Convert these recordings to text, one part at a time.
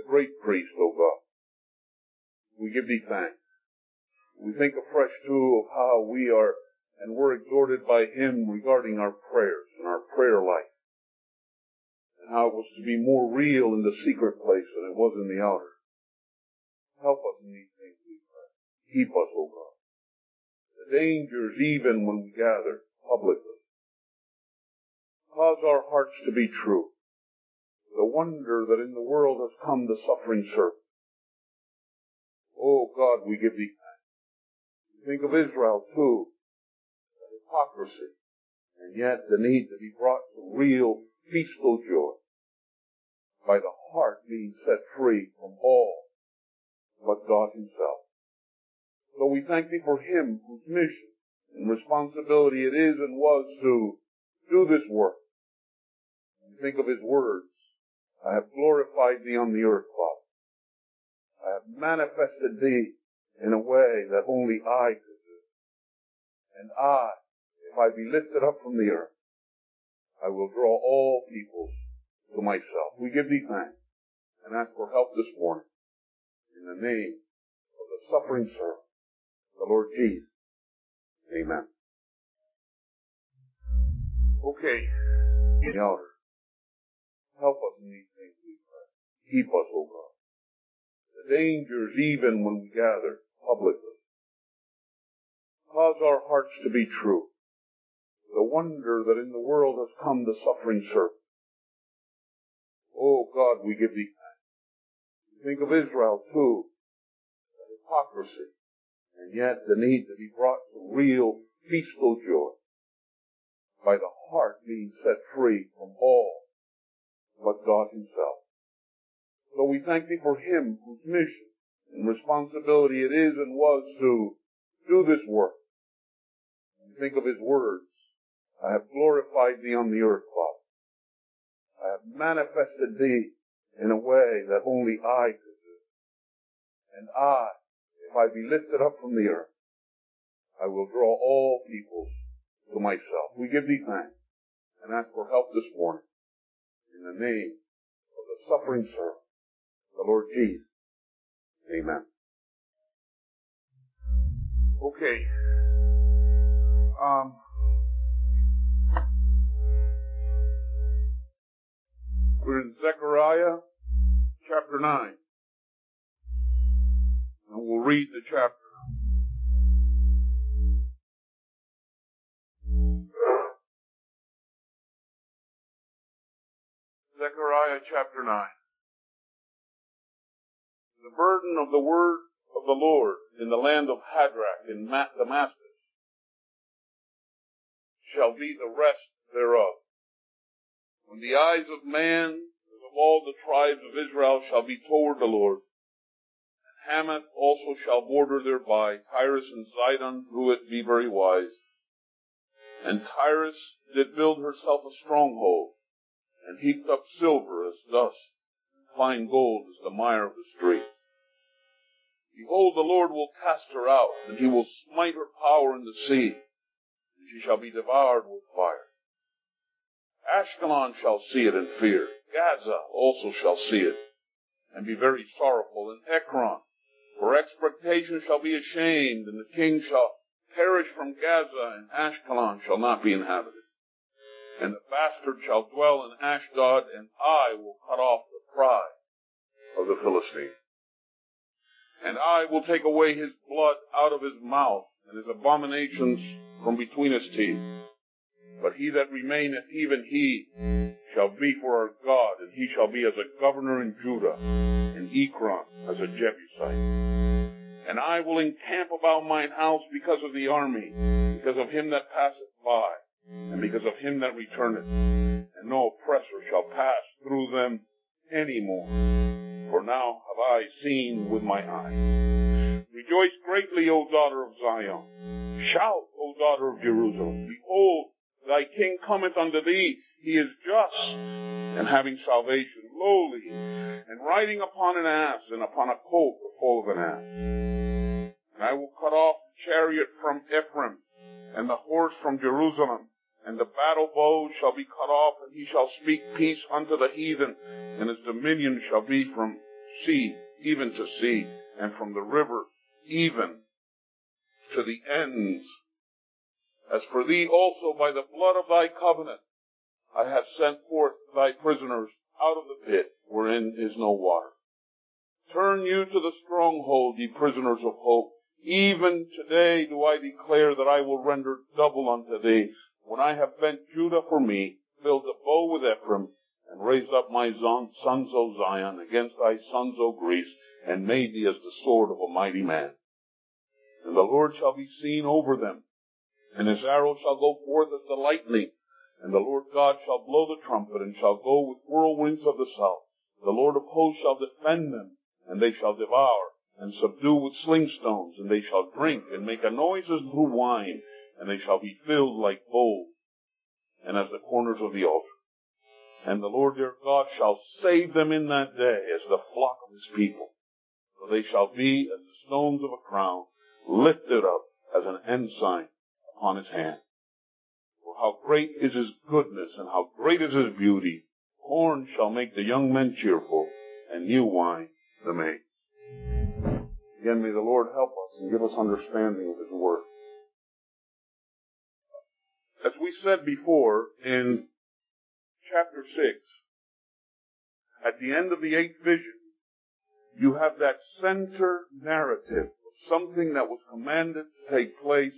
great priest, O God. We give thee thanks. We think afresh, too, of how we are and were exhorted by him regarding our prayers and our prayer life, and how it was to be more real in the secret place than it was in the outer. Help us in these things, we pray. Keep us, O God. The dangers, even when we gather publicly. Cause our hearts to be true. The wonder that in the world has come the suffering servant. Oh God, we give thee thanks. Think of Israel too, the hypocrisy, and yet the need to be brought to real, peaceful joy by the heart being set free from all but God himself. So we thank thee for him whose mission and responsibility it is and was to do this work. And think of his words. I have glorified thee on the earth, Father. I have manifested thee in a way that only I could do. And I, if I be lifted up from the earth, I will draw all peoples to myself. We give thee thanks and ask for help this morning in the name of the suffering servant, the Lord Jesus. Amen. Okay, the outer. Help us in these things, we pray. Keep us, O God. The dangers, even when we gather publicly. Cause our hearts to be true. The wonder that in the world has come the suffering servant. Oh God, we give thee thanks. Think of Israel too, the hypocrisy, and yet the need to be brought to real, peaceful joy by the heart being set free from all but God himself. So we thank thee for him whose mission and responsibility it is and was to do this work. And think of his words. I have glorified thee on the earth, Father. I have manifested thee in a way that only I could do. And I, if I be lifted up from the earth, I will draw all peoples to myself. We give thee thanks and ask for help this morning in the name of the suffering servant, the Lord Jesus. Amen. Okay. We're in Zechariah chapter 9. And we'll read the chapter. Zechariah chapter 9. The burden of the word of the Lord in the land of Hadrach in Damascus shall be the rest thereof. When the eyes of man, as of all the tribes of Israel, shall be toward the Lord, and Hamath also shall border thereby, Tyrus and Zidon through it be very wise. And Tyrus did build herself a stronghold, and heaped up silver as dust, and fine gold as the mire of the street. Behold, the Lord will cast her out, and he will smite her power in the sea, and she shall be devoured with fire. Ashkelon shall see it and fear. Gaza also shall see it, and be very sorrowful. And Ekron, for expectation, shall be ashamed, and the king shall perish from Gaza, and Ashkelon shall not be inhabited. And the bastard shall dwell in Ashdod, and I will cut off the pride of the Philistines. And I will take away his blood out of his mouth, and his abominations from between his teeth. But he that remaineth, even he, shall be for our God, and he shall be as a governor in Judah, and Ekron as a Jebusite. And I will encamp about mine house because of the army, because of him that passeth by, and because of him that returneth. And no oppressor shall pass through them any more. For now have I seen with my eyes. Rejoice greatly, O daughter of Zion. Shout, O daughter of Jerusalem. Behold, thy king cometh unto thee. He is just, and having salvation, lowly, and riding upon an ass, and upon a colt the foal of an ass. And I will cut off the chariot from Ephraim, and the horse from Jerusalem, and the battle bow shall be cut off, and he shall speak peace unto the heathen, and his dominion shall be from sea, even to sea, and from the river even to the ends. As for thee also, by the blood of thy covenant, I have sent forth thy prisoners out of the pit, wherein is no water. Turn you to the stronghold, ye prisoners of hope. Even today do I declare that I will render double unto thee, when I have bent Judah for me, filled a bow with Ephraim, and raised up my sons, O Zion, against thy sons, O Greece, and made thee as the sword of a mighty man. And the Lord shall be seen over them, and his arrow shall go forth as the lightning, and the Lord God shall blow the trumpet, and shall go with whirlwinds of the south. The Lord of hosts shall defend them, and they shall devour, and subdue with slingstones, and they shall drink, and make a noise as through wine, and they shall be filled like bowls, and as the corners of the altar. And the Lord their God shall save them in that day as the flock of his people. For they shall be as the stones of a crown, lifted up as an ensign upon his hand. For how great is his goodness, and how great is his beauty! Corn shall make the young men cheerful, and new wine the maids. Again, may the Lord help us and give us understanding of his word. As we said before, in chapter 6, at the end of the 8th vision, you have that center narrative of something that was commanded to take place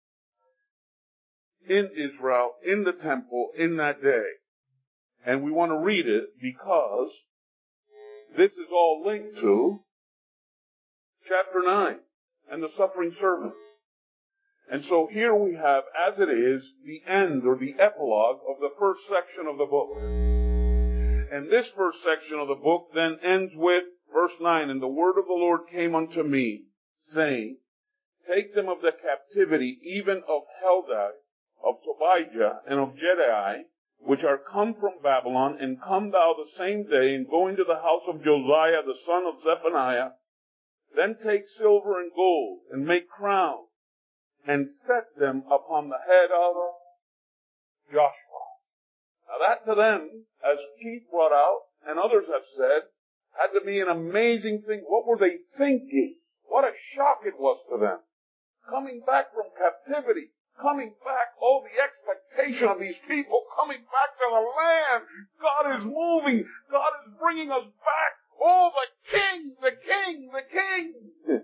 in Israel, in the temple, in that day. And we want to read it because this is all linked to chapter 9 and the suffering servant. And so here we have, as it is, the end or the epilogue of the first section of the book. And this first section of the book then ends with verse 9, and the word of the Lord came unto me, saying, take them of the captivity, even of Heldai, of Tobijah, and of Jedai, which are come from Babylon, and come thou the same day, and go into the house of Josiah, the son of Zephaniah. Then take silver and gold, and make crowns, and set them upon the head of Joshua. Now that to them, as Keith brought out, and others have said, had to be an amazing thing. What were they thinking? What a shock it was to them. Coming back from captivity, coming back, oh, the expectation of these people coming back to the land. God is moving. God is bringing us back. Oh, the king, the king, the king.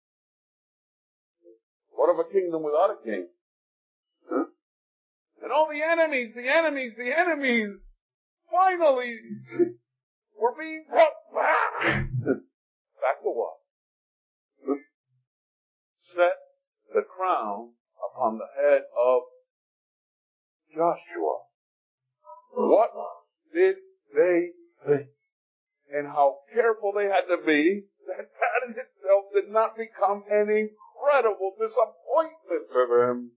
What of a kingdom without a king? Huh? And all the enemies, finally were being brought back. Back to what? Set the crown upon the head of Joshua. What did they think? And how careful they had to be that in itself did not become an incredible disappointment to them.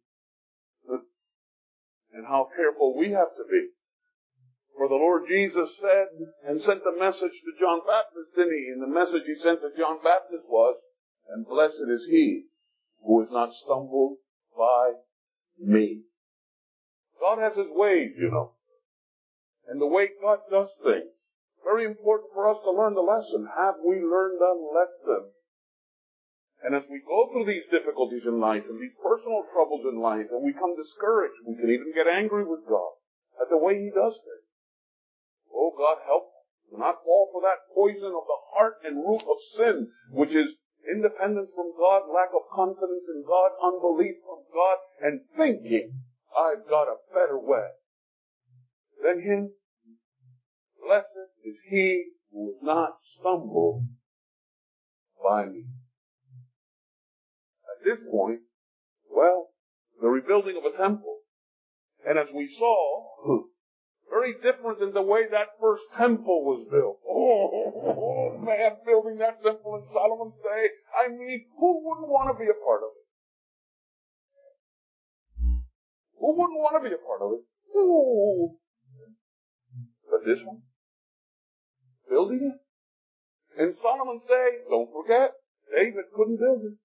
And how careful we have to be. For the Lord Jesus said and sent a message to John Baptist, didn't he? And the message he sent to John Baptist was, and blessed is he who is not stumbled by me. God has his ways, you know. And the way God does things. Very important for us to learn the lesson. Have we learned the lesson? And as we go through these difficulties in life and these personal troubles in life, and we come discouraged, we can even get angry with God at the way he does things. Oh, God, help us to not fall for that poison of the heart and root of sin, which is independence from God, lack of confidence in God, unbelief from God, and thinking, I've got a better way than him. Blessed is he who will not stumble by me. At this point, well, the rebuilding of a temple. And as we saw, very different than the way that first temple was built. Oh, man, building that temple in Solomon's day. I mean, who wouldn't want to be a part of it? Who wouldn't want to be a part of it? Ooh. But this one, building it. In Solomon's day, don't forget, David couldn't build it.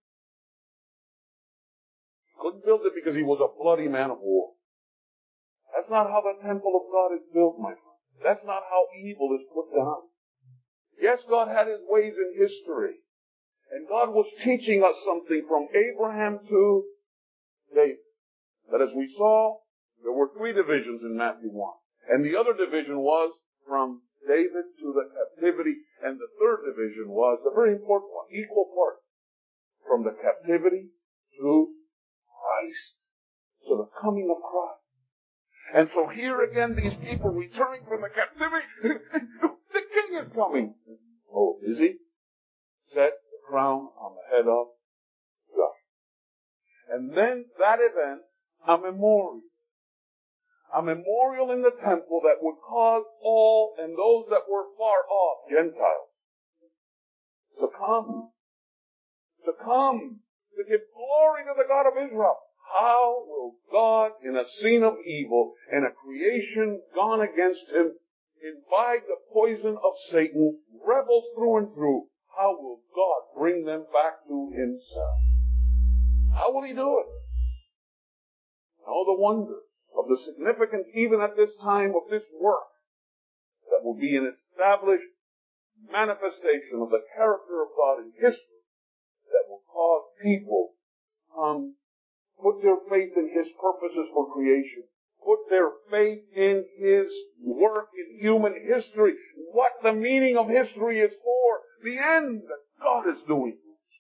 Couldn't build it because he was a bloody man of war. That's not how the temple of God is built, my friend. That's not how evil is put down. Yes, God had His ways in history. And God was teaching us something from Abraham to David. That as we saw, there were 3 divisions in Matthew 1. And the other division was from David to the captivity. And the third division was a very important one, equal part. From the captivity to Christ. To the coming of Christ. And so here again, these people returning from the captivity, the king is coming. Oh, is he? Set the crown on the head of Joshua. And then that event, a memorial. A memorial in the temple that would cause all and those that were far off, Gentiles, to come. To come. To give glory to the God of Israel. How will God, in a scene of evil and a creation gone against Him, imbibe the poison of Satan, rebels through and through, how will God bring them back to Himself? How will He do it? Oh, the wonder of the significance, even at this time, of this work, that will be an established manifestation of the character of God in history, that will cause people to put their faith in His purposes for creation. Put their faith in His work in human history. What the meaning of history is for. The end that God is doing.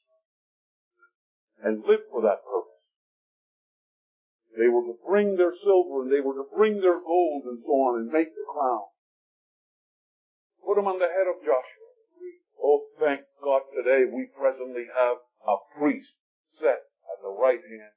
And live for that purpose. They were to bring their silver and they were to bring their gold and so on and make the crown. Put them on the head of Joshua. Oh, thank God today we presently have a priest set at the right hand.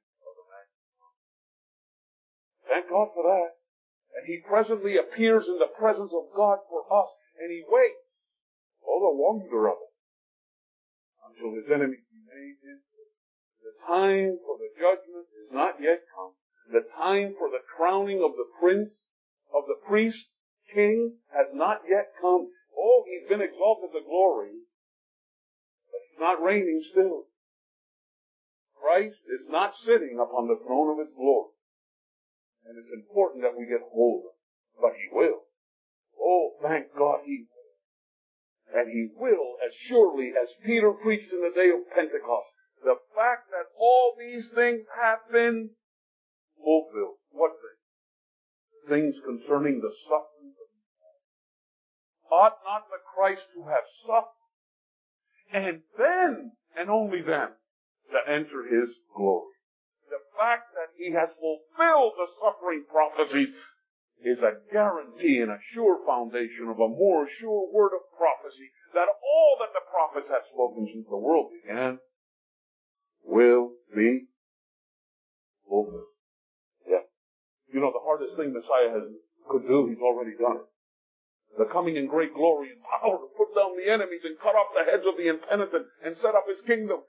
Thank God for that. And He presently appears in the presence of God for us. And He waits. Oh, the wonder of it. Until His enemies be made His. The time for the judgment is not yet come. The time for the crowning of the prince, of the priest, king, has not yet come. Oh, He's been exalted to glory. But He's not reigning still. Christ is not sitting upon the throne of His glory. And it's important that we get hold of it. But He will. Oh, thank God He will. And He will as surely as Peter preached in the day of Pentecost. The fact that all these things have been fulfilled. What things? Things concerning the suffering of God. Ought not the Christ to have suffered? And then, and only then, to enter His glory. The fact that He has fulfilled the suffering prophecies is a guarantee and a sure foundation of a more sure word of prophecy that all that the prophets have spoken since the world began will be fulfilled. Yeah. You know, the hardest thing Messiah could do, He's already done it. The coming in great glory and power to put down the enemies and cut off the heads of the impenitent and set up His kingdom.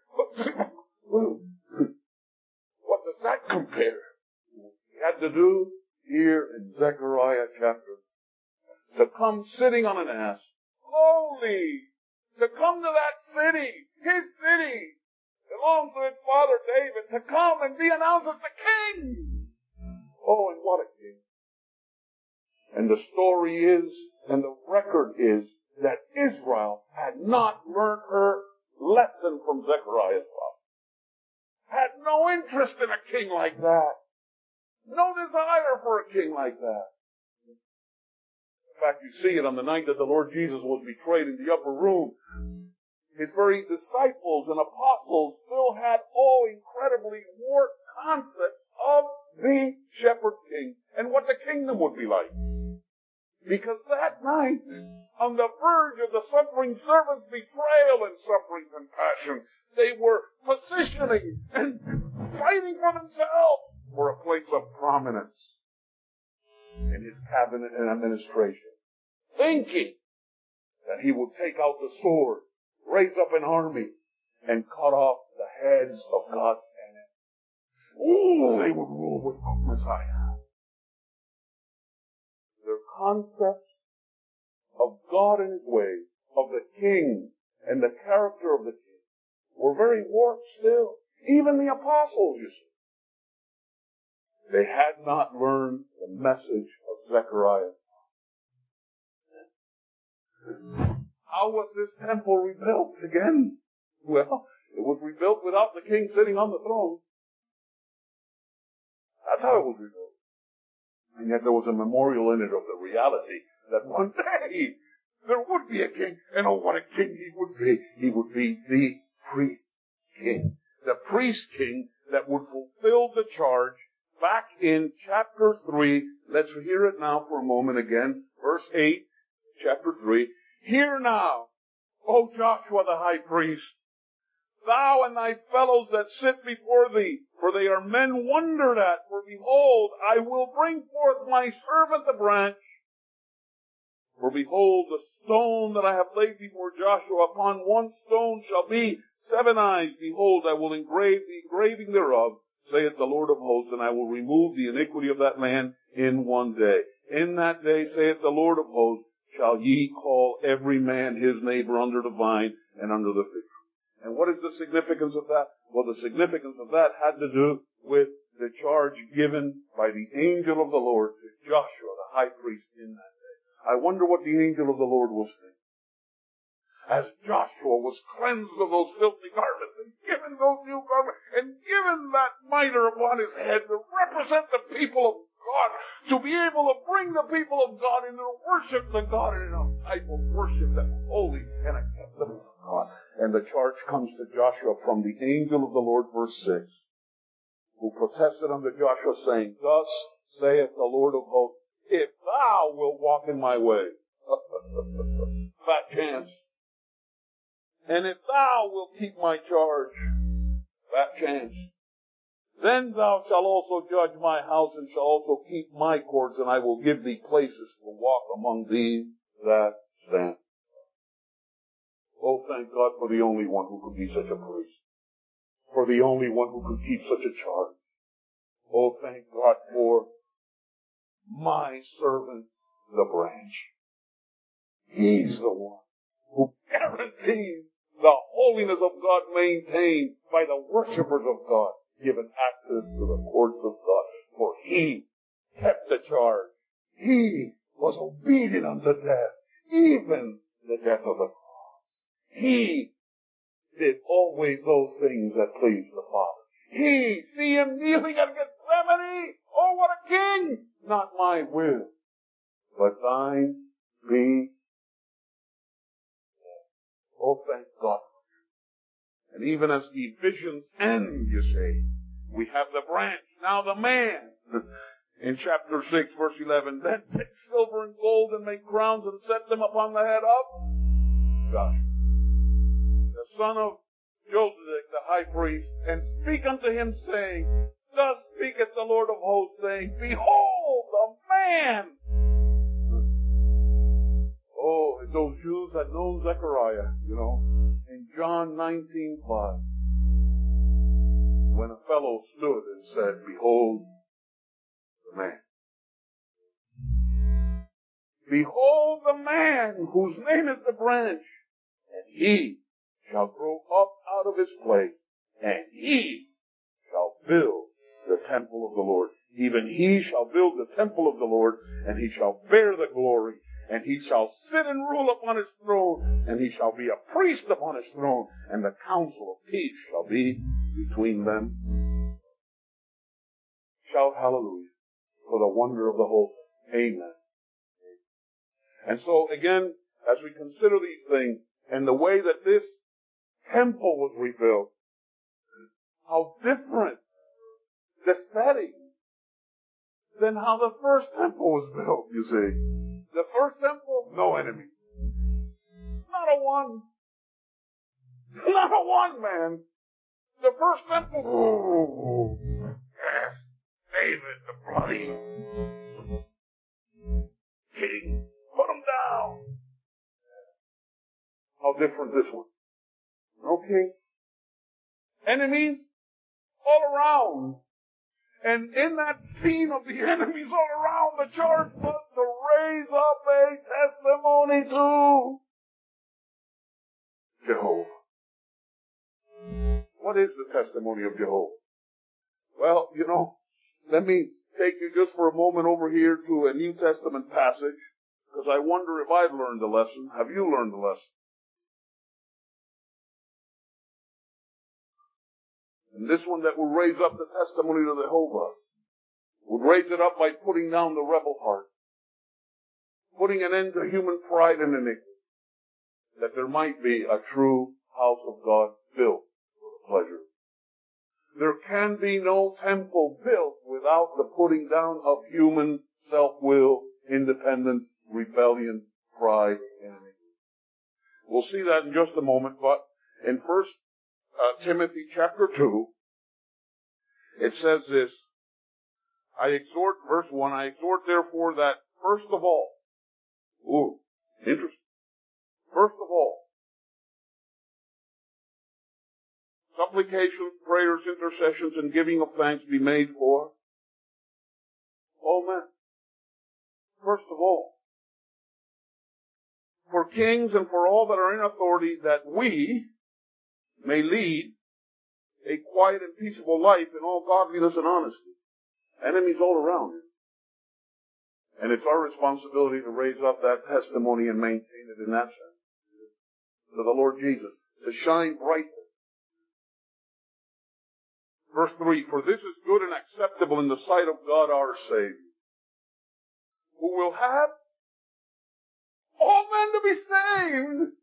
What does that compare? He had to do here in Zechariah chapter. To come sitting on an ass, lowly, to come to that city, His city, belongs to His father David, to come and be announced as the king. Oh, and what a king. And the story is, and the record is, that Israel had not learned her lesson from Zechariah's father. Had no interest in a king like that. No desire for a king like that. In fact, you see it on the night that the Lord Jesus was betrayed in the upper room. His very disciples and apostles still had all incredibly warped concepts of the shepherd king and what the kingdom would be like. Because that night, on the verge of the suffering servant's betrayal and suffering compassion, they were positioning and fighting for themselves for a place of prominence in His cabinet and administration. Thinking that He would take out the sword, raise up an army, and cut off the heads of God's enemies. Ooh, they would rule with Messiah. Their concepts of God and His ways, of the king and the character of the king, were very warped still. Even the apostles, you see. They had not learned the message of Zechariah. How was this temple rebuilt again? Well, it was rebuilt without the king sitting on the throne. That's how it was rebuilt. And yet there was a memorial in it of the reality that one day there would be a king. And oh, what a king he would be. He would be the priest king. The priest king that would fulfill the charge back in chapter 3. Let's hear it now for a moment again. Verse 8, chapter 3. Hear now, O Joshua the high priest, thou and thy fellows that sit before thee, for they are men wondered at. For behold, I will bring forth my servant the branch. For behold, the stone that I have laid before Joshua, upon one stone shall be 7 eyes. Behold, I will engrave the engraving thereof, saith the Lord of hosts, and I will remove the iniquity of that land in one day. In that day, saith the Lord of hosts, shall ye call every man his neighbor under the vine and under the fig tree. And what is the significance of that? Well, the significance of that had to do with the charge given by the angel of the Lord to Joshua, the high priest, in that day. I wonder what the angel of the Lord was thinking. As Joshua was cleansed of those filthy garments and given those new garments and given that mitre upon his head to represent the people of God, to be able to bring the people of God into worship the God in a type of worship that was holy and acceptable to God. And the charge comes to Joshua from the angel of the Lord, verse 6, who protested unto Joshua, saying, Thus saith the Lord of hosts, if thou wilt walk in my way, fat chance. And if thou wilt keep my charge, fat chance. Then thou shalt also judge my house, and shalt also keep my courts, and I will give thee places to walk among these that stand. Oh, thank God for the only one who could be such a priest. For the only one who could keep such a charge. Oh, thank God for my servant, the branch. He's the one who guarantees the holiness of God maintained by the worshipers of God, given access to the courts of God. For he kept the charge. He was obedient unto death, even the death of the cross. He did always those things that pleased the Father. He, see him kneeling at Gethsemane. Oh, what a king! Not my will, but thine be. Oh, thank God. And even as the visions end, you see, we have the branch, now the man. In chapter 6, verse 11, then take silver and gold and make crowns and set them upon the head of Joshua, the son of Josedek, the high priest, and speak unto him, saying, Thus speaketh the Lord of hosts, saying, Behold, the man. Oh, if those Jews had known Zechariah, in John 19:5, when a fellow stood and said, Behold, the man. Behold the man whose name is the branch, and he shall grow up out of his place, and he shall build the temple of the Lord. Even he shall build the temple of the Lord, and he shall bear the glory, and he shall sit and rule upon his throne, and he shall be a priest upon his throne, and the counsel of peace shall be between them. Shout hallelujah for the wonder of the whole. Amen. And so again, as we consider these things, and the way that this temple was rebuilt, how different the setting than how the first temple was built, you see. The first temple, no enemy. Not a one. Not a one, man. The first temple, oh, yes, David, the bloody king, put him down. How different this one. Okay. Enemies all around. And in that scene of the enemies all around, the charge was to raise up a testimony to Jehovah. What is the testimony of Jehovah? Well, let me take you just for a moment over here to a New Testament passage, because I wonder if I've learned the lesson. Have you learned the lesson? And this one that will raise up the testimony to Jehovah would raise it up by putting down the rebel heart, putting an end to human pride and iniquity, that there might be a true house of God built for the pleasure. There can be no temple built without the putting down of human self-will, independence, rebellion, pride, and iniquity. We'll see that in just a moment, but in 1 Timothy chapter 2, it says this, verse 1, I exhort therefore that first of all, interesting. First of all, supplications, prayers, intercessions, and giving of thanks be made for all men. First of all, for kings and for all that are in authority, that we may lead a quiet and peaceable life in all godliness and honesty. Enemies all around you. And it's our responsibility to raise up that testimony and maintain it in that sense. To the Lord Jesus. To shine brightly. Verse 3, for this is good and acceptable in the sight of God our Savior, who will have all men to be saved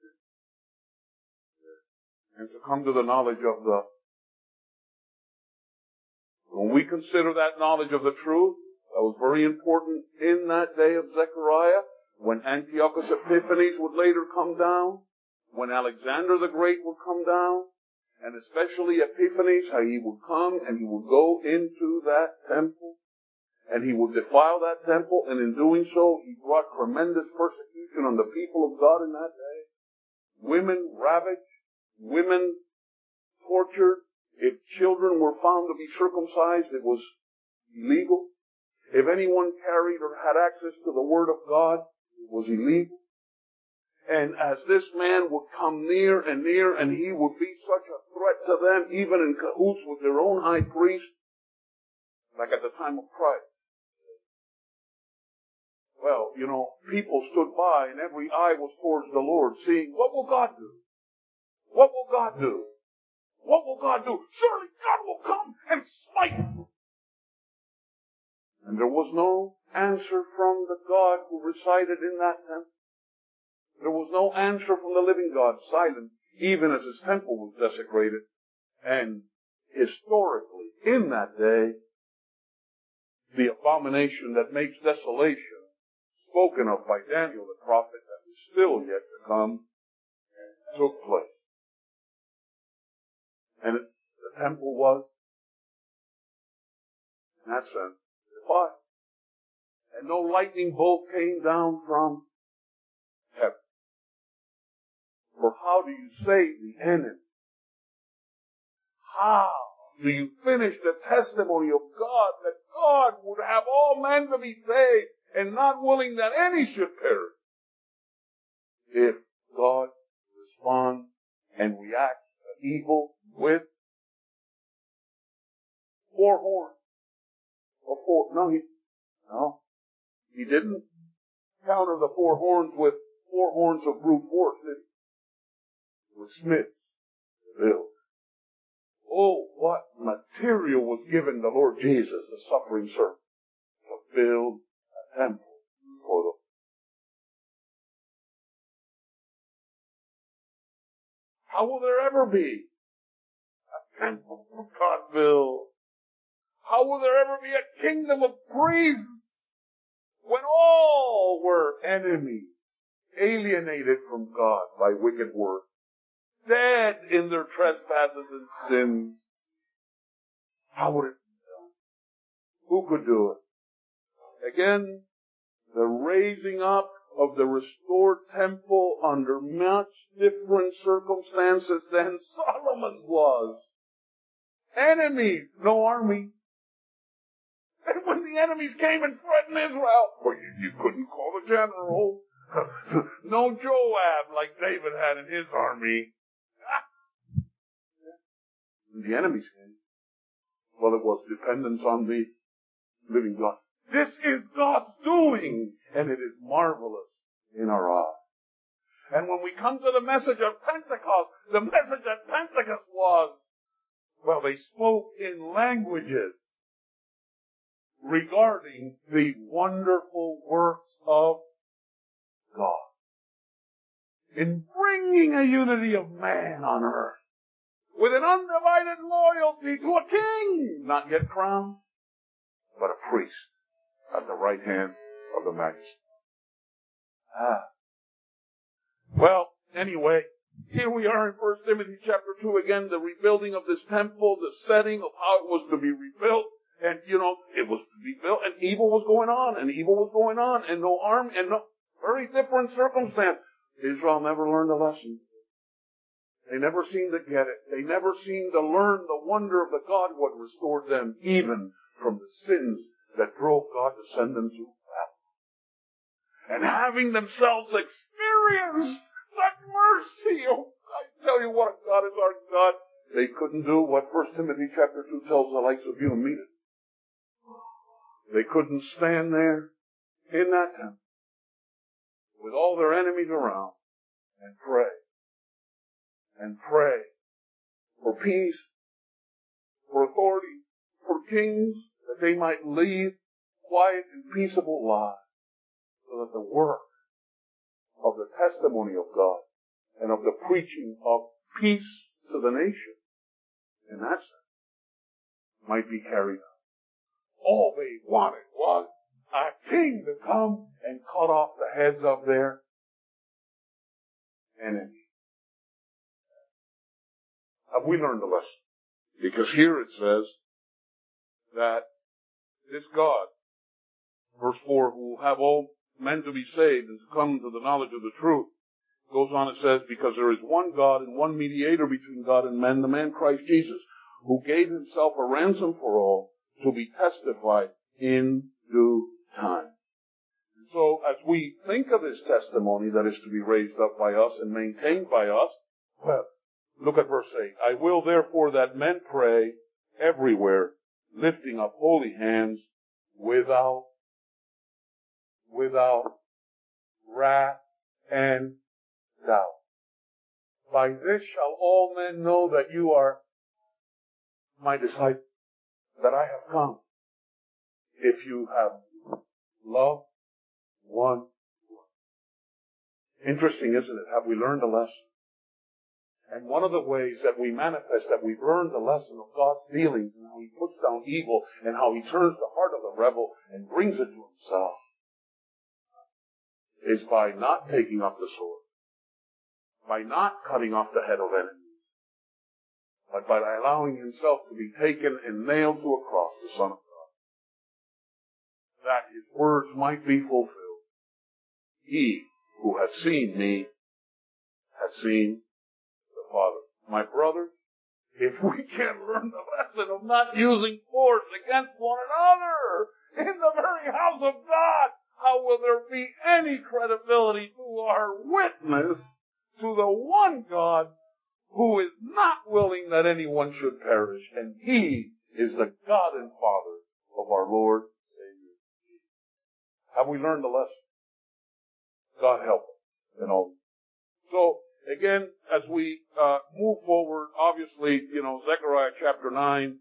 and to come to the knowledge of the... When we consider that knowledge of the truth, that was very important in that day of Zechariah, when Antiochus Epiphanes would later come down, when Alexander the Great would come down, and especially Epiphanes, how he would come and he would go into that temple, and he would defile that temple, and in doing so, he brought tremendous persecution on the people of God in that day. Women ravaged, women tortured. If children were found to be circumcised, it was illegal. If anyone carried or had access to the Word of God, it was illegal. And as this man would come near, and he would be such a threat to them, even in cahoots with their own high priest, like at the time of Christ. Well, people stood by and every eye was towards the Lord, seeing, what will God do? What will God do? What will God do? Surely God will come and smite them. And there was no answer from the God who resided in that temple. There was no answer from the living God, silent, even as his temple was desecrated. And historically, in that day, the abomination that makes desolation, spoken of by Daniel the prophet, that is still yet to come, took place. And the temple was, in that sense, defiled. And no lightning bolt came down from heaven. For how do you save the enemy? How do you finish the testimony of God, that God would have all men to be saved and not willing that any should perish? If God responds and reacts to evil with 4 horns. He didn't counter the 4 horns with 4 horns of brute force, did he? With smiths to build. Oh, what material was given the Lord Jesus, the suffering servant, to build a temple for the Lord. How will there ever be a temple for God built? How will there ever be a kingdom of priests when all were enemies, alienated from God by wicked works, dead in their trespasses and sins? How would it be done? Who could do it? Again, the raising up of the restored temple under much different circumstances than Solomon's was. Enemies, no army. And when the enemies came and threatened Israel, well, you couldn't call the general. No Joab like David had in his army. When the enemies came, well, it was dependence on the living God. This is God's doing, and it is marvelous in our eyes. And when we come to the message of Pentecost, the message at Pentecost was, Well, they spoke in languages regarding the wonderful works of God in bringing a unity of man on earth with an undivided loyalty to a king, not yet crowned, but a priest at the right hand of the Majesty. Well, anyway, here we are in 1 Timothy chapter 2 again, the rebuilding of this temple, the setting of how it was to be rebuilt. And, it was to be built, and evil was going on, and no arm, and no very different circumstance. Israel never learned a lesson. They never seemed to get it. They never seemed to learn the wonder of the God who had restored them, even from the sins that drove God to send them to Babylon. And having themselves experienced such mercy, I tell you what, God is our God. They couldn't do what 1 Timothy chapter 2 tells the likes of you and me to do. They couldn't stand there in that temple with all their enemies around and pray for peace, for authority, for kings, that they might lead quiet and peaceable lives, so that the work of the testimony of God and of the preaching of peace to the nation, in that sense, might be carried out. All they wanted was a king to come and cut off the heads of their enemies. Have we learned a lesson? Because here it says that this God, verse 4, who will have all men to be saved and to come to the knowledge of the truth, goes on and says, because there is one God and one mediator between God and men, the man Christ Jesus, who gave himself a ransom for all, to be testified in due time. And so, as we think of his testimony that is to be raised up by us and maintained by us, well, look at verse 8. I will therefore that men pray everywhere, lifting up holy hands without wrath and doubt. By this shall all men know that you are my disciples, that I have come, if you have love one. Interesting, isn't it? Have we learned a lesson? And one of the ways that we manifest that we've learned the lesson of God's dealings and how he puts down evil and how he turns the heart of the rebel and brings it to himself is by not taking up the sword, by not cutting off the head of enemies, but by allowing himself to be taken and nailed to a cross, the Son of God, that his words might be fulfilled. He who has seen me has seen the Father. My brother, if we can learn the lesson of not using force against one another in the very house of God, how will there be any credibility to our witness to the one God who is not willing that anyone should perish, and he is the God and Father of our Lord and Savior Jesus. Have we learned the lesson? God help us in all. So, again, as we move forward, obviously, Zechariah chapter 9,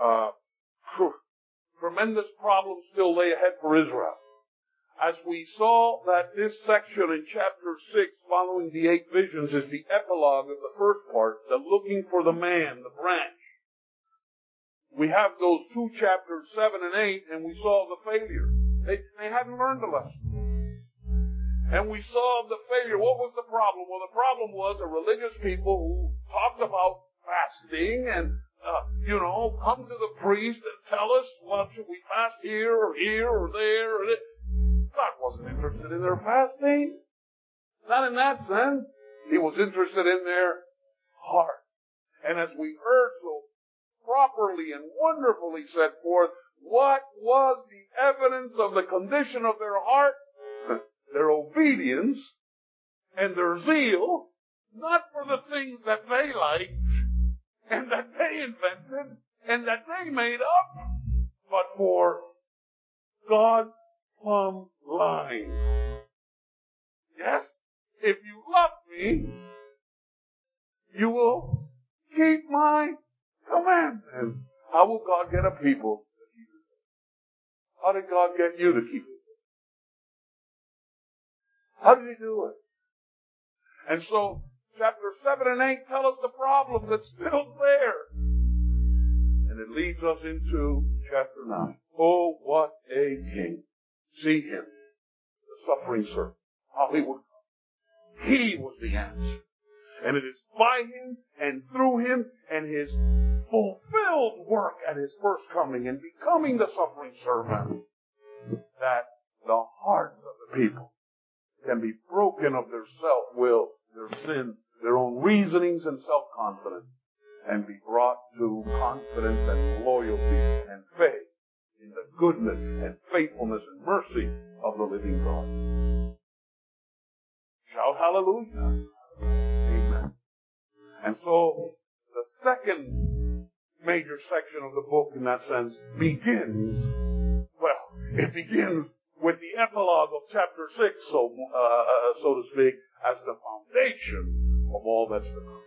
tremendous problems still lay ahead for Israel. As we saw that this section in chapter 6, following the 8 visions, is the epilogue of the first part, the looking for the man, the branch. We have those 2 chapters, 7 and 8, and we saw the failure. They hadn't learned the lesson. And we saw the failure. What was the problem? Well, the problem was a religious people who talked about fasting and, come to the priest and tell us, well, should we fast here or there or there? God wasn't interested in their fasting. Not in that sense. He was interested in their heart. And as we heard so properly and wonderfully set forth, what was the evidence of the condition of their heart? Their obedience and their zeal, not for the things that they liked and that they invented and that they made up, but for God's plumb line. Yes, if you love me, you will keep my commandments. How will God get a people to keep it? How did God get you to keep it? How did He do it? And so, chapter 7 and 8 tell us the problem that's still there. And it leads us into chapter 9. Oh, what a king. See him, the suffering servant, how he would come. He was the answer. And it is by him and through him and his fulfilled work at his first coming and becoming the suffering servant that the hearts of the people can be broken of their self-will, their sin, their own reasonings and self-confidence, and be brought to confidence and loyalty and faith in the goodness and faithfulness and mercy of the living God. Shout hallelujah. Amen. And so, the second major section of the book, in that sense, begins, well, it begins with the epilogue of chapter 6, so to speak, as the foundation of all that's to come.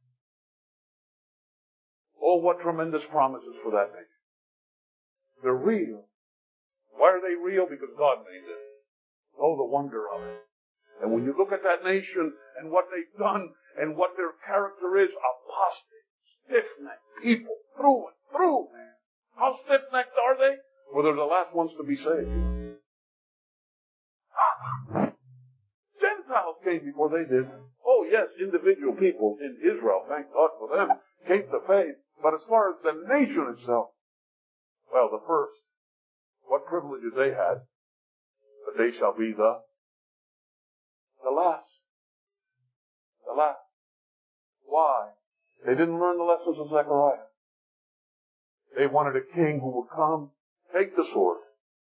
Oh, what tremendous promises for that nation. They're real. Why are they real? Because God made them. Oh, the wonder of it. And when you look at that nation and what they've done and what their character is, apostate, stiff-necked people, through and through, man. How stiff-necked are they? Well, they're the last ones to be saved. Gentiles came before they did. Oh, yes, individual people in Israel, thank God for them, came to faith. But as far as the nation itself, well, the first, what privileges they had, but they shall be the last. The last. Why? They didn't learn the lessons of Zechariah. They wanted a king who would come, take the sword.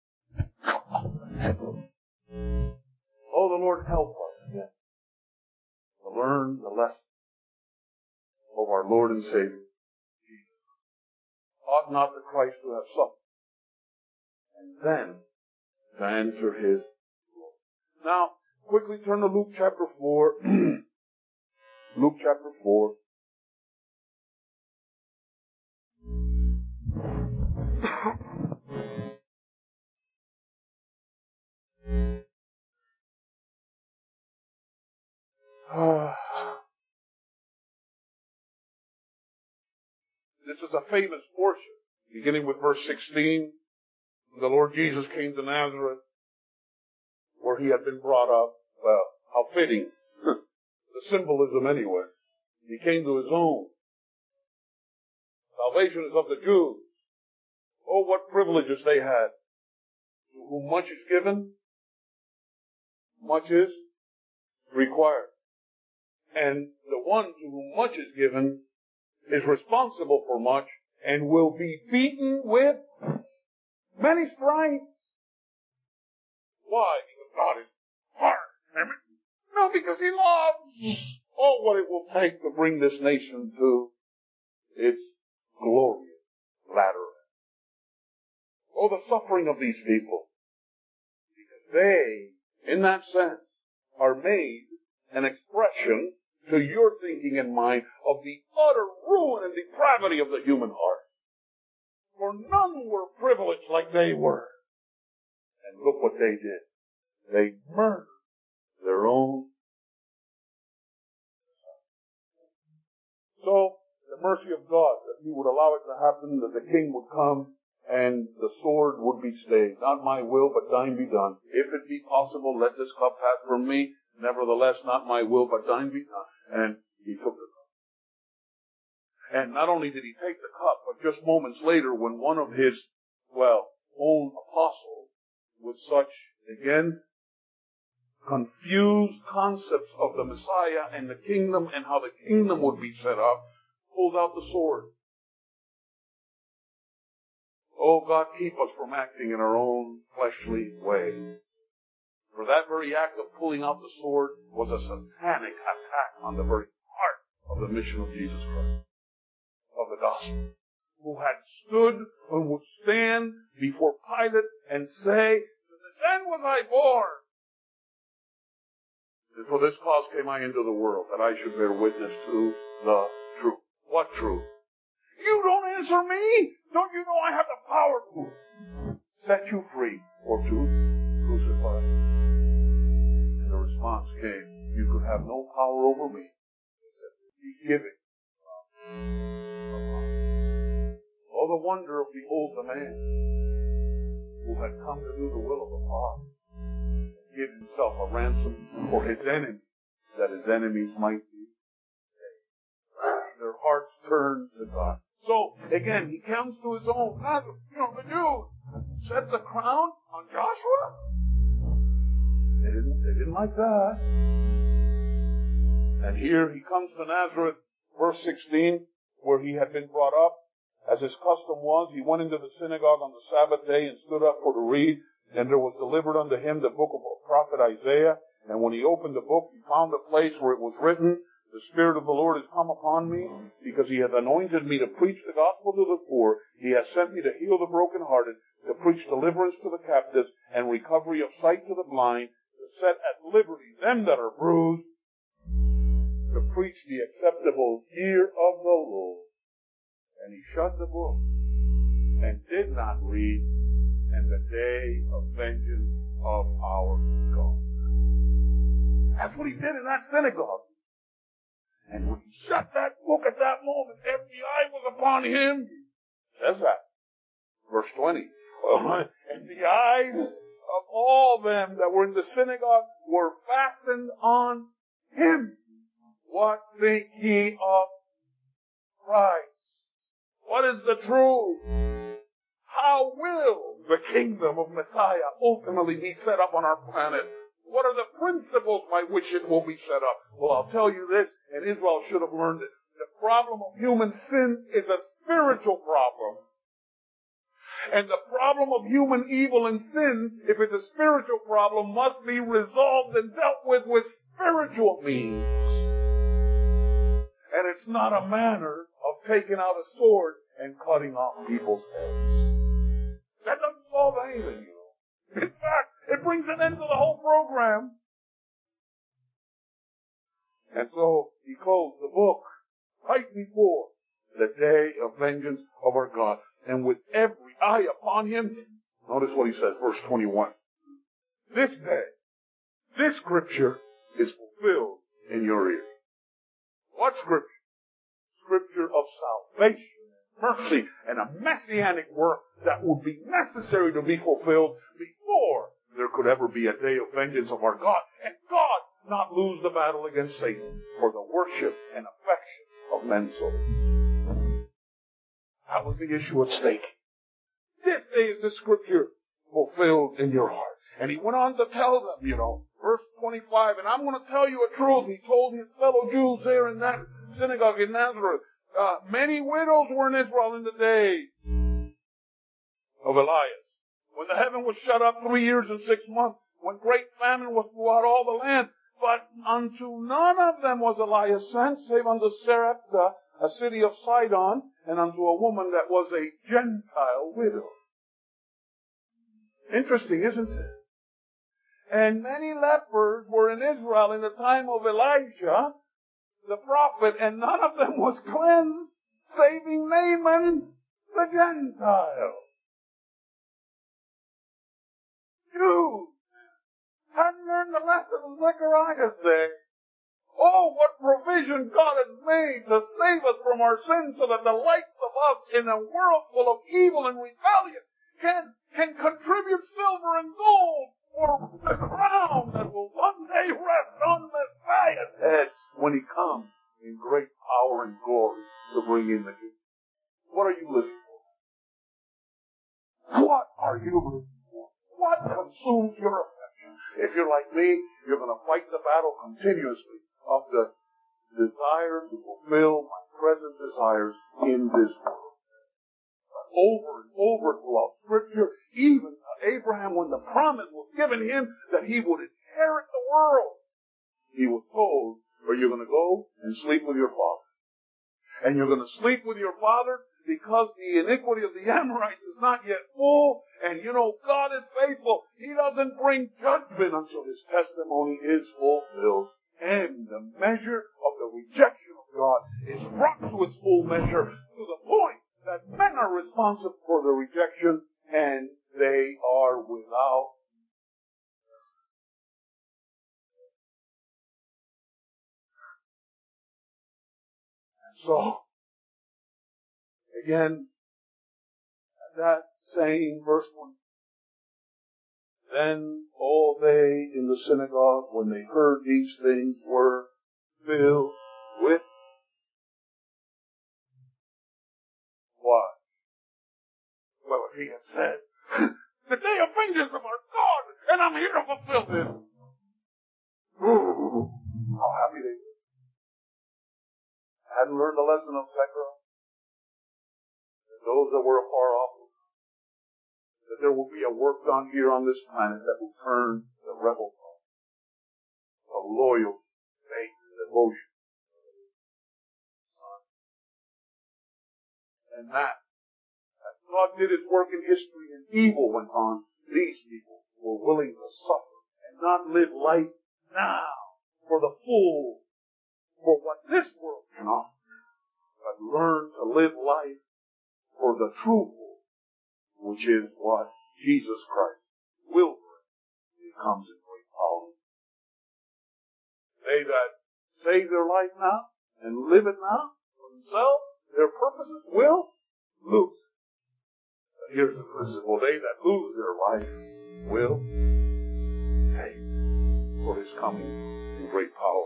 Oh, the Lord help us again to learn the lesson of our Lord and Savior, Jesus. Ought not the Christ to have suffered and then to enter His glory? Now, quickly turn to Luke chapter 4. Luke chapter 4. This is a famous portion, beginning with verse 16. The Lord Jesus came to Nazareth, where He had been brought up. Well, how fitting. The symbolism anyway. He came to His own. Salvation is of the Jews. Oh, what privileges they had. To whom much is given, much is required. And the one to whom much is given is responsible for much and will be beaten with many stripes. Why? Because God is hard. No, because He loves. Oh, what it will take to bring this nation to its glorious latter. Oh, the suffering of these people. Because they, in that sense, are made an expression to your thinking and mine of the utter ruin and depravity of the human heart. For none were privileged like they were. And look what they did. They murdered their own. So, the mercy of God, that He would allow it to happen, that the king would come, and the sword would be stayed. Not my will, but thine be done. If it be possible, let this cup pass from me. Nevertheless, not my will, but thine be done. And He took the cup. And not only did He take the cup, but just moments later, when one of His, own apostles, with such, again, confused concepts of the Messiah and the kingdom and how the kingdom would be set up, pulled out the sword. Oh, God, keep us from acting in our own fleshly way. For that very act of pulling out the sword was a satanic attack on the very heart of the mission of Jesus Christ, of the gospel, who had stood and would stand before Pilate and say, "To this end was I born. And for this cause came I into the world, that I should bear witness to the truth." What truth? You don't answer me? Don't you know I have the power to set you free or to crucify you? And the response came, you could have no power over me except be given. Oh, the wonder of behold the man who had come to do the will of the Father, and give himself a ransom for his enemies, that his enemies might be saved. Their hearts turned to God. So, again, he comes to his own. The Jews set the crown on Joshua. They didn't like that. And here he comes to Nazareth, verse 16, where he had been brought up. As his custom was, he went into the synagogue on the Sabbath day and stood up for to read. And there was delivered unto him the book of the prophet Isaiah. And when he opened the book, he found a place where it was written, the Spirit of the Lord has come upon me, because he hath anointed me to preach the gospel to the poor. He has sent me to heal the brokenhearted, to preach deliverance to the captives, and recovery of sight to the blind, to set at liberty them that are bruised, to preach the acceptable year of the Lord. And he shut the book and did not read, and the day of vengeance of our God. That's what he did in that synagogue. And when he shut that book at that moment, every eye was upon him. It says that. Verse 20. And the eyes of all them that were in the synagogue were fastened on him. What think ye of Christ? What is the truth? How will the kingdom of Messiah ultimately be set up on our planet? What are the principles by which it will be set up? Well, I'll tell you this, and Israel should have learned it. The problem of human sin is a spiritual problem. And the problem of human evil and sin, if it's a spiritual problem, must be resolved and dealt with spiritual means. And it's not a manner of taking out a sword and cutting off people's heads. That doesn't solve anything, you know. In fact, it brings an end to the whole program. And so he closed the book right before the day of vengeance of our God. And with every eye upon him, notice what he says, verse 21. This day, this scripture is fulfilled in your ears. What scripture? Scripture of salvation, mercy, and a messianic work that would be necessary to be fulfilled before there could ever be a day of vengeance of our God, and God not lose the battle against Satan for the worship and affection of men's souls. That was the issue at stake. This day is the scripture fulfilled in your heart. And he went on to tell them, verse 25, and I'm going to tell you a truth. He told his fellow Jews there in that synagogue in Nazareth, many widows were in Israel in the day of Elias, when the heaven was shut up 3 years and 6 months, when great famine was throughout all the land. But unto none of them was Elias sent, save unto Sarepta, a city of Sidon, and unto a woman that was a Gentile widow. Interesting, isn't it? And many lepers were in Israel in the time of Elijah, the prophet, and none of them was cleansed, saving Naaman the Gentile. Jews hadn't learned the lesson of Zechariah's day. Oh, what provision God has made to save us from our sins, so that the likes of us in a world full of evil and rebellion can contribute silver and gold for the crown that will one day rest on Messiah's head when he comes in great power and glory to bring in the kingdom. What are you living for? What are you living for? What consumes your affection? If you're like me, you're going to fight the battle continuously of the desire to fulfill my present desires in this world. Over and over throughout Scripture, even Abraham, when the promise was given him that he would inherit the world, he was told, or you're going to go and sleep with your father. And you're going to sleep with your father because the iniquity of the Amorites is not yet full. And God is faithful. He doesn't bring judgment until his testimony is fulfilled. And the measure of the rejection of God is brought to its full measure to the point that responsive for the rejection, and they are without. And so, again, that same verse 1. Then all they in the synagogue, when they heard these things, were filled with what? Well, if he had said, the day of vengeance of our God, and I'm here to fulfill this. Ooh, how happy they were. Hadn't learned the lesson of Zechariah. Those that were afar off, that there will be a work done here on this planet that will turn the rebel heart, a loyal faith and devotion. And that, as God did His work in history and evil went on, these people were willing to suffer and not live life now for the full, for what this world can offer, but learn to live life for the true full, which is what Jesus Christ will bring. He comes in great power. They that save their life now and live it now for themselves, their purposes, will lose. But here's the principle. They that lose their life will save, for His coming in great power.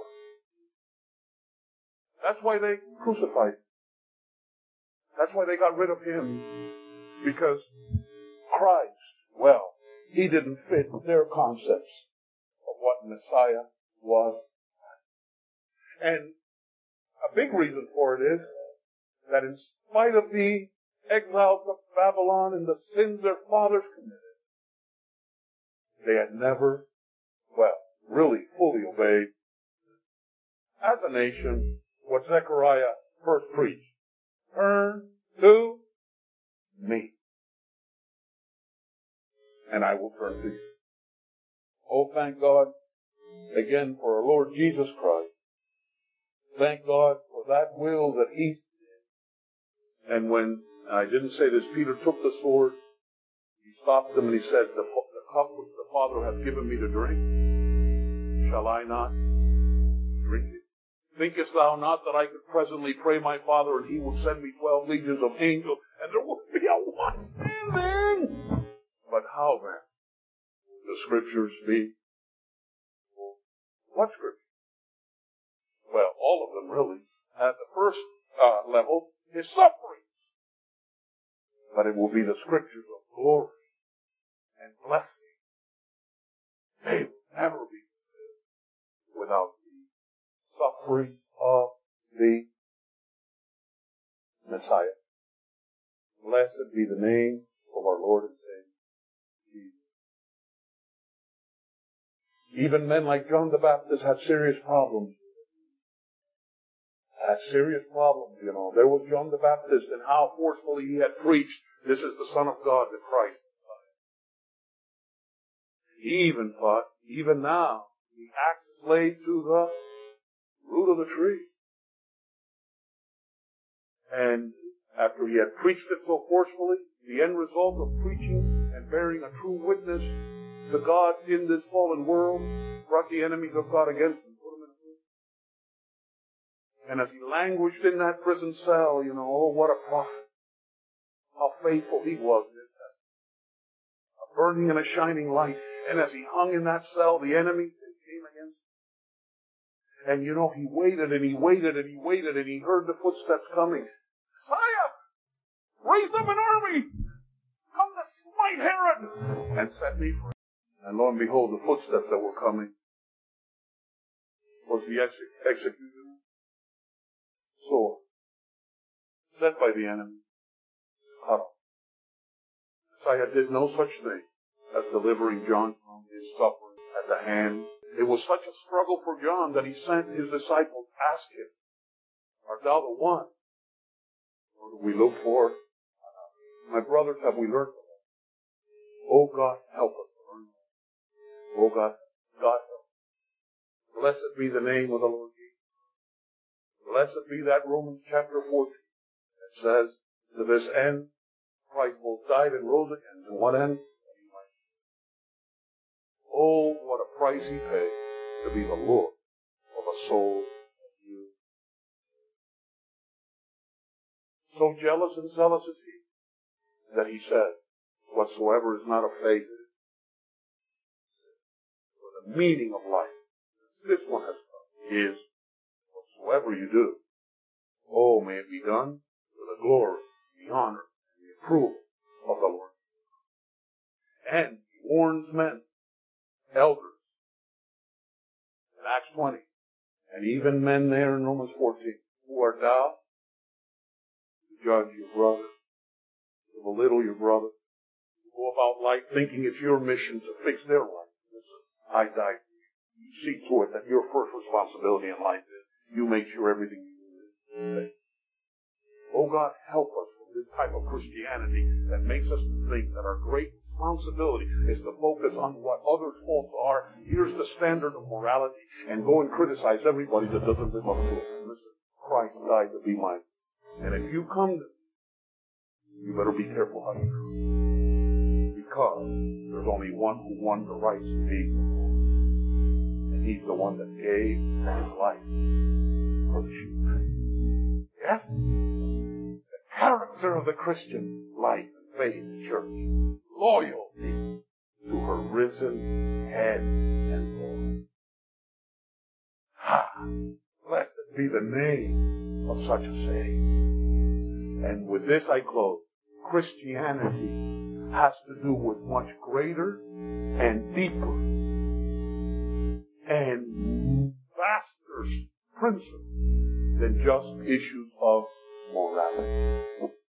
That's why they crucified Him. That's why they got rid of Him. Because Christ, well, He didn't fit their concepts of what Messiah was. And a big reason for it is that in spite of the exiles of Babylon and the sins their fathers committed, they had never, well, really fully obeyed, as a nation, what Zechariah first preached. Turn to me, and I will turn to you. Oh, thank God again for our Lord Jesus Christ. Thank God for that will that He did. And when, I didn't say this, Peter took the sword, he stopped them and he said, the cup which the Father hath given me to drink, shall I not drink it? Thinkest thou not that I could presently pray my Father, and He will send me 12 legions of angels, and there wouldn't be a one standing? But how then will the Scriptures be? What Scripture? Well, all of them really. At the first level is suffering. But it will be the Scriptures of glory and blessing. They will never be fulfilled without the suffering of the Messiah. Blessed be the name of our Lord and Savior, Jesus. Even men like John the Baptist had serious problems. Had serious problems, you know. There was John the Baptist, and how forcefully he had preached, this is the Son of God, the Christ. He even thought, even now, the axe is laid to the root of the tree. And after he had preached it so forcefully, the end result of preaching and bearing a true witness to God in this fallen world brought the enemies of God against him, put him in prison. And as he languished in that prison cell, you know, oh, what a prophet. How faithful he was. A burning and a shining light. And as he hung in that cell, the enemy came against him. And you know, he waited and he waited and he waited and he heard the footsteps coming. Messiah! Raised up an army! Come to smite Herod! And set me free. And lo and behold, the footsteps that were coming was the executioner. Sword. Sent by the enemy. Cut off. Messiah did no such thing as delivering John from his suffering at the hand. It was such a struggle for John that he sent his disciples, ask him, art thou the one? Or do we look for? My brothers, have we learned? Oh God, help us to learn. Oh God, God help us. Blessed be the name of the Lord Jesus. Blessed be that Romans chapter 14 that says, to this end Christ both died and rose again. To what end? Oh, what a price he paid to be the Lord of a soul like you. So jealous and zealous is he, that he said, whatsoever is not of faith, for the meaning of life, this one has come, is whatsoever you do, oh, may it be done for the glory, the honor, and the approval of the Lord. And he warns men, elders, in Acts 20, and even men there in Romans 14, who art thou to judge your brother, to belittle your brother, to go about life thinking it's your mission to fix their life. Listen, I died for you. You see to it that your first responsibility in life is you make sure everything you do is safe. Oh God, help us from this type of Christianity that makes us think that our great responsibility is to focus on what others' faults are. Here's the standard of morality, and go and criticize everybody that doesn't live up to it. Listen, Christ died to be mine. And if you come to me, you better be careful how you do. Because there's only one who won the rights to be. And he's the one that gave his life for the sheep. Yes? The character of the Christian life and faith church. Loyalty to her risen head and Lord. Blessed be the name of such a saying. And with this I close. Christianity has to do with much greater and deeper and vaster principles than just issues of morality.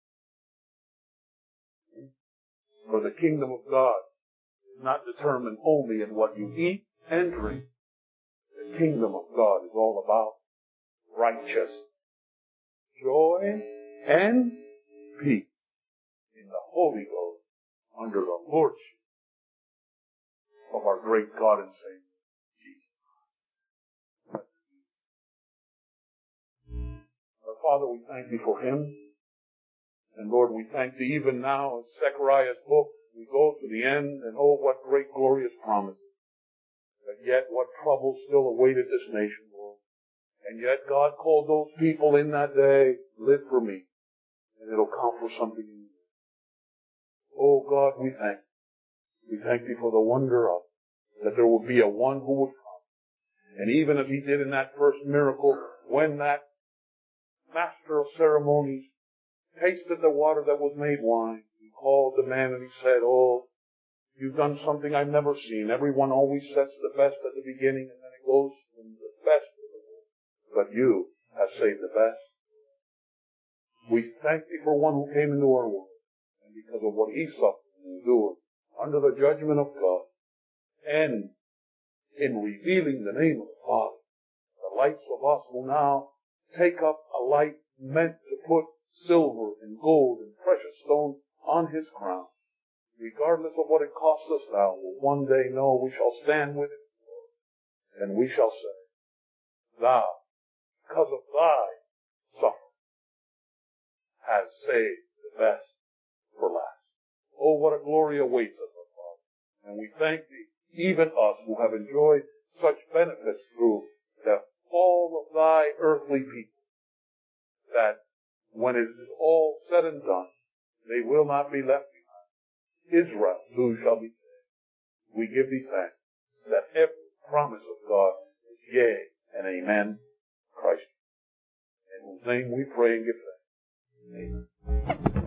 For the kingdom of God is not determined only in what you eat and drink. The kingdom of God is all about righteousness, joy, and peace in the Holy Ghost under the lordship of our great God and Savior, Jesus Christ. Our Father, we thank Thee for Him. And Lord, we thank Thee even now in Zechariah's book. We go to the end, and oh, what great glorious promises. But yet what troubles still awaited this nation, Lord. And yet God called those people in that day, live for me. And it'll count for something in you. Oh God, we thank Thee. We thank Thee for the wonder of that there would be a one who would come. And even as He did in that first miracle, when that master of ceremonies tasted the water that was made wine, He called the man and He said, oh, you've done something I've never seen. Everyone always sets the best at the beginning and then it goes from the best to the worst. But you have saved the best. We thank Thee for one who came into our world. And because of what He suffered and endured under the judgment of God, and in revealing the name of the Father, the lights of us will now take up a light meant to put silver and gold and precious stones on His crown. Regardless of what it costs us now, will one day know we shall stand with Him, and we shall say, Thou, because of Thy suffering, hast saved the best for last. Oh, what a glory awaits us, our Father. And we thank Thee, even us who have enjoyed such benefits through the fall of Thy earthly people, that when it is all said and done, they will not be left behind. Israel, who shall be saved? We give Thee thanks that every promise of God is yea and amen, Christ. In whose name we pray and give thanks. Amen.